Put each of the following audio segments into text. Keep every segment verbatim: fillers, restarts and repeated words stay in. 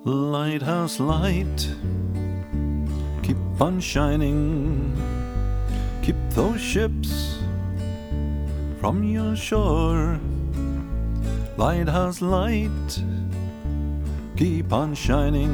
Lighthouse light, keep on shining, keep those ships from your shore. Lighthouse light, keep on shining,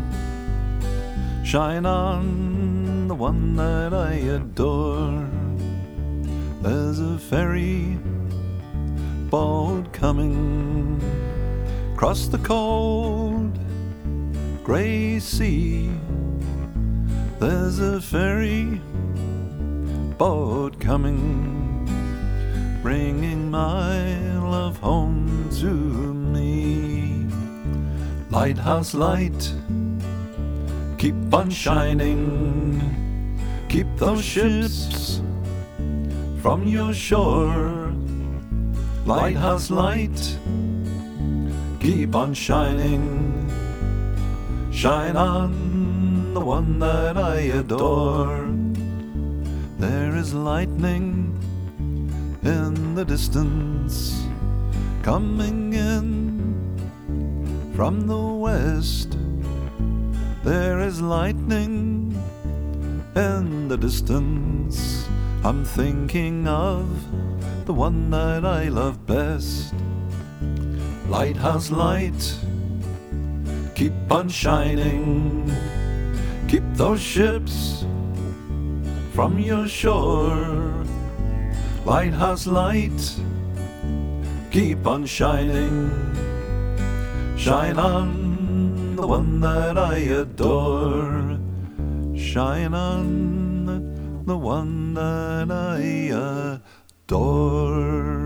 shine on the one that I adore. There's a ferry boat coming across the cold grey sea. There's a ferry boat coming, bringing my love home to me. Lighthouse light, keep on shining, keep those ships from your shore. Lighthouse light, keep on shining, shine on the one that I adore. There is lightning in the distance, coming in from the west. There is lightning in the distance, I'm thinking of the one that I love best. Lighthouse light, keep on shining, keep those ships from your shore. Lighthouse light, keep on shining, shine on the one that I adore. Shine on the one that I adore.